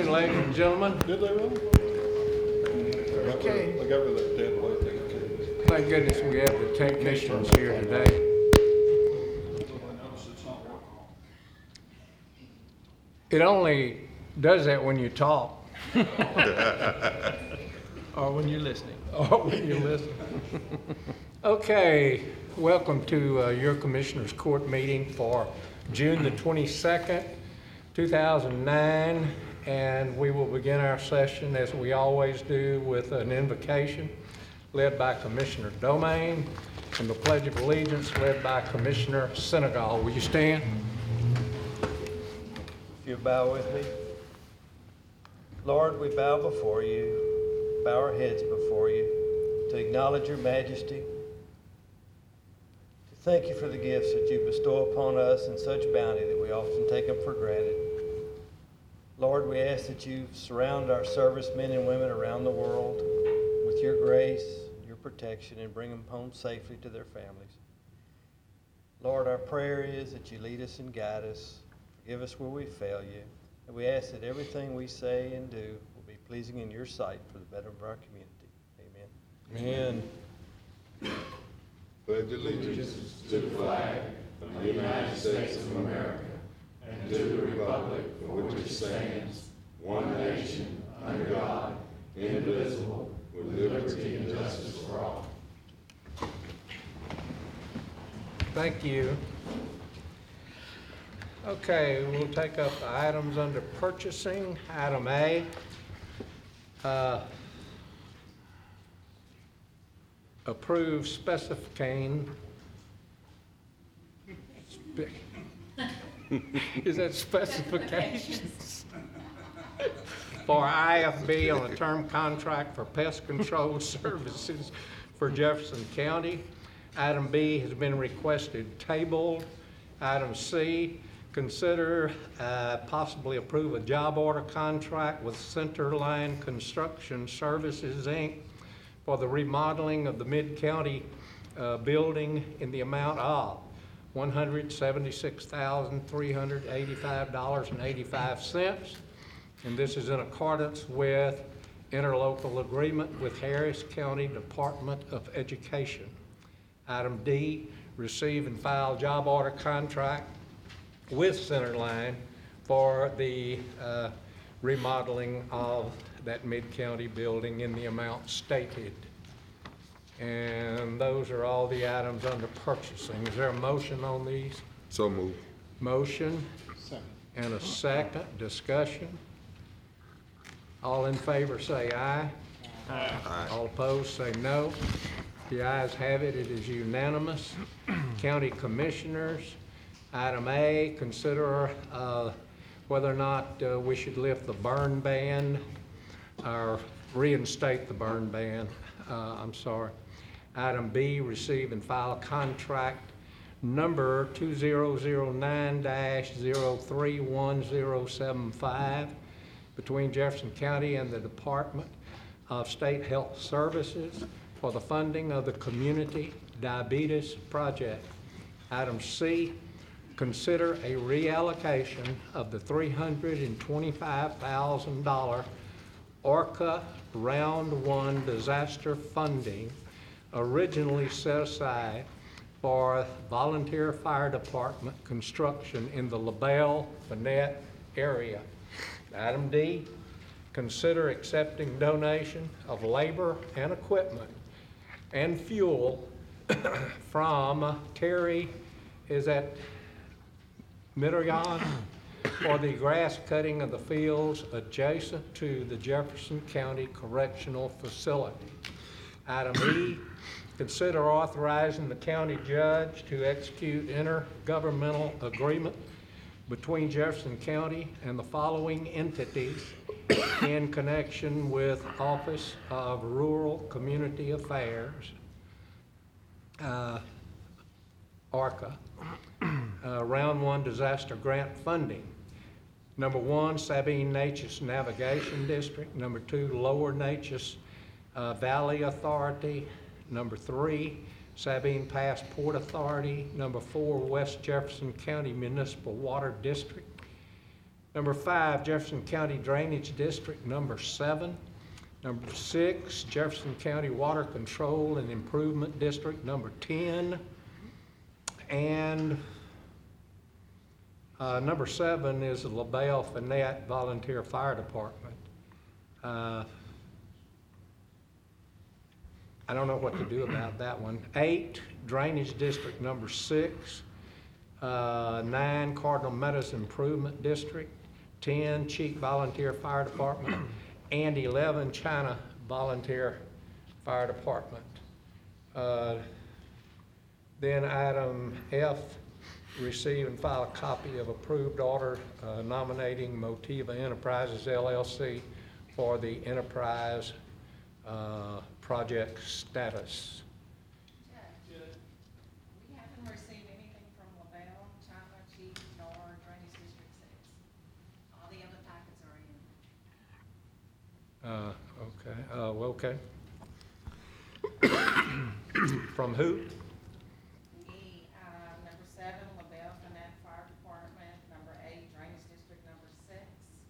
afternoon, ladies and gentlemen. Did they really? Okay. I got rid of that dead weight thing. Thank goodness we have the technicians here today. It only does that when you talk. Or when you're listening. Or when you listen. Okay, welcome to your Commissioners Court meeting for June the 22nd, 2009. And we will begin our session as we always do with an invocation led by Commissioner Domain and the Pledge of Allegiance led by Commissioner Senegal. Will you stand? If you bow with me. Lord, we bow before you, bow our heads before you, to acknowledge your majesty, to thank you for the gifts that you bestow upon us in such bounty that we often take them for granted. Lord, we ask that you surround our servicemen and women around the world with your grace, your protection, and bring them home safely to their families. Lord, our prayer is that you lead us and guide us, forgive us where we fail you, and we ask that everything we say and do will be pleasing in your sight for the betterment of our community. Amen. Amen. Pledge allegiance to the flag of the United States of America and to the republic for which it stands, one nation, under God, indivisible, with liberty and justice for all. Thank you. Okay, we'll take up the items under purchasing. Item A. Approve specification. Is that specifications? For IFB on a term contract for pest control services for Jefferson County. Item B has been requested tabled. Item C, consider possibly approve a job order contract with Centerline Construction Services, Inc. for the remodeling of the Mid-County building in the amount of $176,385.85. And this is in accordance with interlocal agreement with Harris County Department of Education. Item D, receive and file job order contract with Centerline for the remodeling of that Mid-County building in the amount stated. And those are all the items under purchasing. Is there a motion on these? So moved. Motion and a second. Discussion. All in favor say aye. Aye. All opposed say no. The ayes have it. It is unanimous. County Commissioners, item A, consider whether or not we should lift the burn ban or reinstate the burn ban. I'm sorry. Item B, receive and file contract number 2009-031075 between Jefferson County and the Department of State Health Services for the funding of the Community Diabetes Project. Item C, consider a reallocation of the $325,000 ORCA Round 1 disaster funding originally set aside for volunteer fire department construction in the LaBelle-Bennett area. Item D, consider accepting donation of labor and equipment and fuel from Terry, is that Midorian, for the grass cutting of the fields adjacent to the Jefferson County Correctional Facility. Item E, consider authorizing the county judge to execute intergovernmental agreement between Jefferson County and the following entities in connection with Office of Rural Community Affairs, ARCA, Round 1 Disaster Grant Funding. Number 1, Sabine Neches Navigation District. Number 2, Lower Neches Valley Authority. Number 3, Sabine Pass Port Authority. Number 4, West Jefferson County Municipal Water District. Number 5, Jefferson County Drainage District number 7. Number 6, Jefferson County Water Control and Improvement District number 10. And number 7 is the LaBelle Finette Volunteer Fire Department. I don't know what to do about that one. 8, Drainage District number 6. 9, Cardinal Meadows Improvement District. 10, Cheek Volunteer Fire Department. And 11, China Volunteer Fire Department. Then item F, receive and file a copy of approved order nominating Motiva Enterprises LLC for the enterprise project status. Judge, we haven't received anything from LaBelle, China, Chief, nor Drainage District 6. All the other packets are in. Okay. From who? Number 7, LaBelle Finette Fire Department. Number 8, Drainage District number 6.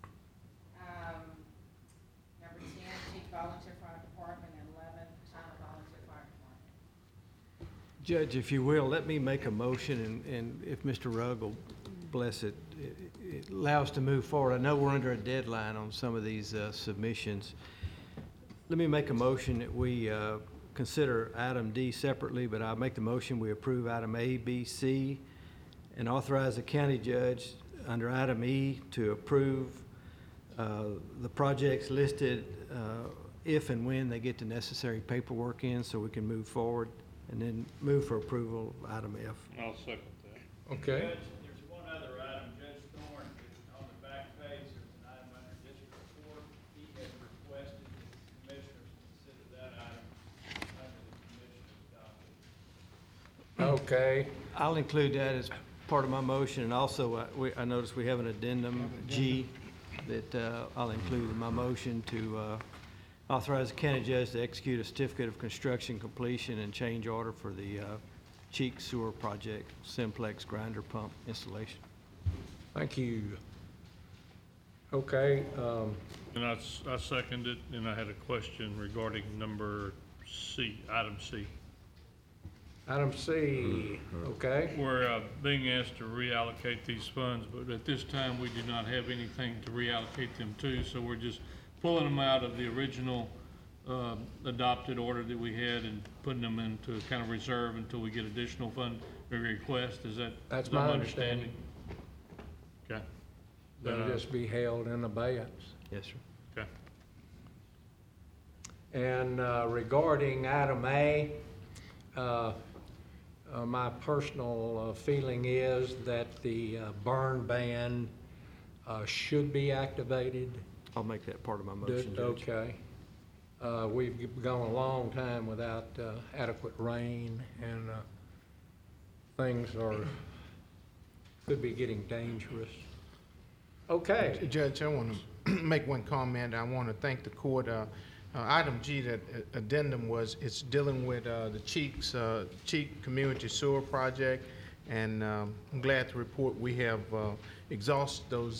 Number 10, Chief Volunteer Fire Department, and 11, China Volunteer Fire Department. Judge, if you will, let me make a motion, and if Mr. Rugg will bless it, it allows us to move forward. I know we're under a deadline on some of these submissions. Let me make a motion that we consider item D separately, but I'll make the motion we approve item A, B, C, and authorize the county judge under item E to approve the projects listed if and when they get the necessary paperwork in so we can move forward, and then move for approval of item F. I'll second that. Okay. Judge, there's one other item, Judge Thorne, on the back page, there's an item under District 4. He has requested that the commissioners consider that item under the commissioner's docket. Okay. I'll include that as part of my motion, and also I noticed we have an addendum G that I'll include in my motion to authorize the county judge to execute a certificate of construction completion and change order for the Cheek Sewer Project Simplex grinder pump installation. Thank you. Okay. And I second it, and I had a question regarding number C, item C. Item C. Okay. We're being asked to reallocate these funds, but at this time, we do not have anything to reallocate them to, so we're just pulling them out of the original adopted order that we had and putting them into kind of reserve until we get additional fund request. That's is that my understanding. Okay. They'll just be held in abeyance. Yes, sir. Okay. And regarding item A, my personal feeling is that the burn ban should be activated. I'll make that part of my motion, Judge. Okay. We've gone a long time without adequate rain, and things could be getting dangerous. Okay. Judge, I want to make one comment. I want to thank the court. Item G, that addendum it's dealing with the Cheek Community Sewer Project, and I'm glad to report we have exhausted those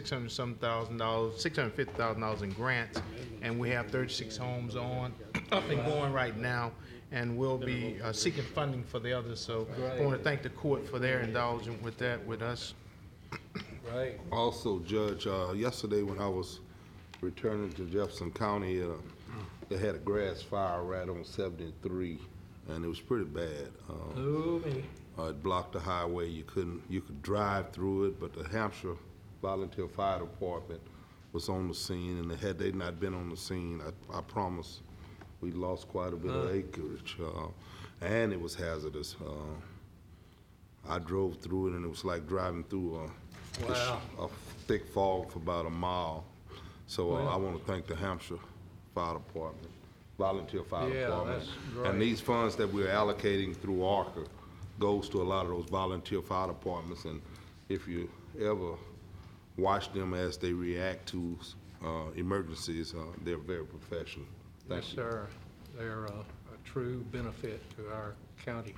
$650,000 in grants, and we have 36 homes up and going right now, and we'll be seeking funding for the others. So I want to thank the court for their indulgence with that with us. Right. Also, Judge, yesterday when I was returning to Jefferson County, they had a grass fire right on 73, and it was pretty bad. Ooh, me. It blocked the highway. You could drive through it, but the Hampshire Volunteer Fire Department was on the scene, and had they not been on the scene, I promise we lost quite a bit of acreage, and it was hazardous. I drove through it, and it was like driving through a thick fog for about a mile. So I want to thank the Hampshire Fire Department, Volunteer Fire Department. That's great. And these funds that we're allocating through ARCA goes to a lot of those volunteer fire departments. And if you ever watch them as they react to emergencies, they're very professional. Thank Yes, you. sir. They're a true benefit to our county.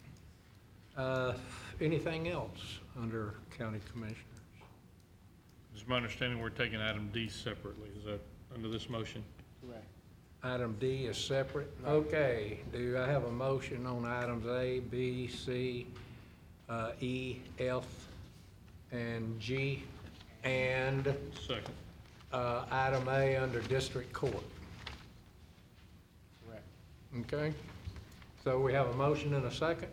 Anything else under county commissioners? It's my understanding we're taking item D separately. Is that under this motion? Item D is separate. Okay, do I have a motion on items A, B, C, E, F, and G, and Second. item A under district court? Correct. Okay, so we have a motion and a second.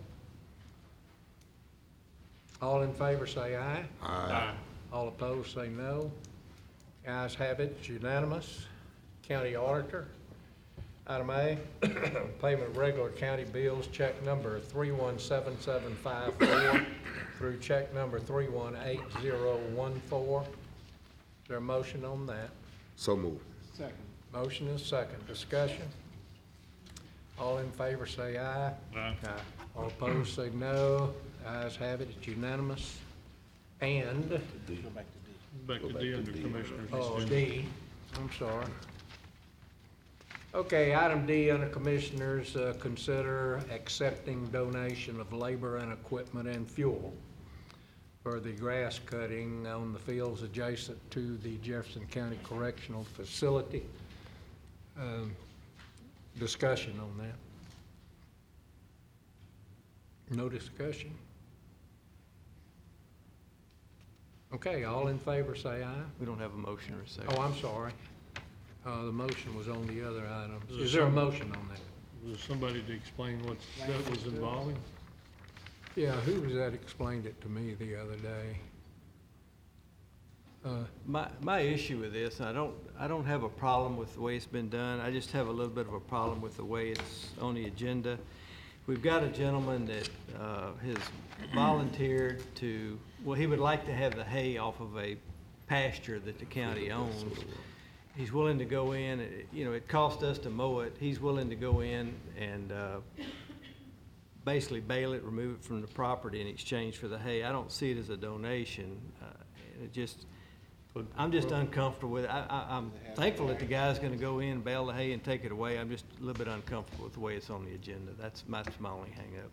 All in favor say aye. Aye. All opposed say no. Ayes have it, it's unanimous. County auditor. Item A, payment of regular county bills, check number 317754 through check number 318014. Is there a motion on that? So move. Second. Motion is second. Discussion. All in favor say aye. Aye. All opposed say no. Ayes have it, it's unanimous. And, Go back to D. Back to D under Commissioners. oh, D, I'm sorry. Okay, item D under Commissioners, consider accepting donation of labor and equipment and fuel for the grass cutting on the fields adjacent to the Jefferson County Correctional Facility. Discussion on that. No discussion? Okay, all in favor say aye. We don't have a motion or a second. Oh, I'm sorry. The motion was on the other items. Is there a motion on that? Was there somebody to explain what that was involving? Yeah, who was that explained it to me the other day? My issue with this, and I don't have a problem with the way it's been done. I just have a little bit of a problem with the way it's on the agenda. We've got a gentleman that has volunteered to, well, he would like to have the hay off of a pasture that the county owns. He's willing to go in, it cost us to mow it. He's willing to go in and basically bale it, remove it from the property in exchange for the hay. I don't see it as a donation. I'm just uncomfortable with it. I'm thankful that the guy's gonna go in, bale the hay and take it away. I'm just a little bit uncomfortable with the way it's on the agenda. That's my only hang-up.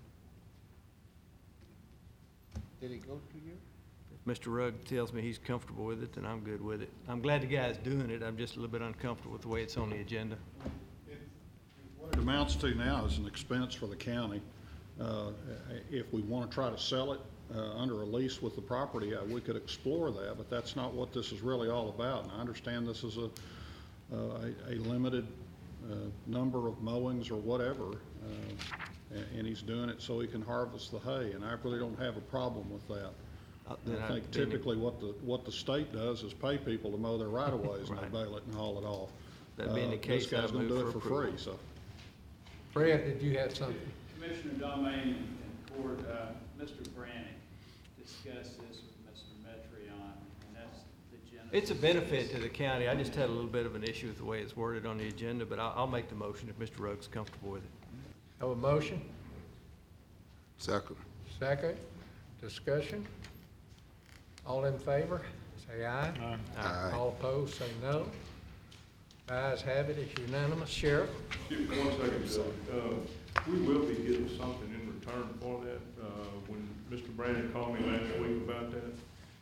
Did it go to you? If Mr. Rugg tells me he's comfortable with it, then I'm good with it. I'm glad the guy's doing it. I'm just a little bit uncomfortable with the way it's on the agenda. What it amounts to now is an expense for the county. If we want to try to sell it under a lease with the property, we could explore that, but that's not what this is really all about. And I understand this is a limited number of mowings or whatever, and he's doing it so he can harvest the hay, and I really don't have a problem with that. I think typically what the state does is pay people to mow their right-of-ways and they Right. bale it and haul it off. That being the case, This guy's I gonna move do it for for free, approval. so. Fred, did you have something? Commissioner Domain and Court, Mr. Brannick discussed this with Mr. Metrion, and that's the genesis. It's a benefit to the county. I just had a little bit of an issue with the way it's worded on the agenda, but I'll make the motion if Mr. Rugg's comfortable with it. Have a motion? Second. Second? Discussion? All in favor, say aye. Aye. All opposed, say no. Ayes have it, it's unanimous. Sheriff? Just 1 second, Judge. We will be getting something in return for that. When Mr. Brandon called me last week about that,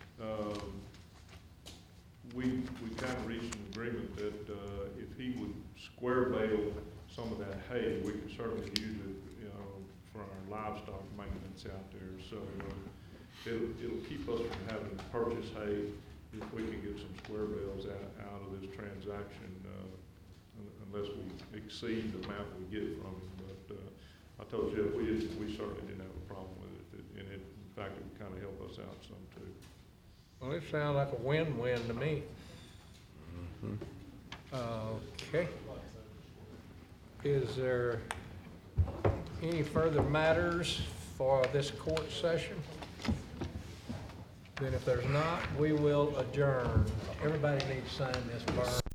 we kind of reached an agreement that if he would square bale some of that hay, we could certainly use it, for our livestock maintenance out there. So it'll keep us from having to purchase hay if we can get some square bales out of this transaction, unless we exceed the amount we get from him. But I told Jeff, we certainly didn't have a problem with it, and in fact, it would kind of help us out some too. Well, it sounds like a win-win to me. Okay. Is there any further matters for this court session? Then if there's not, we will adjourn. Everybody needs to sign this, Vern.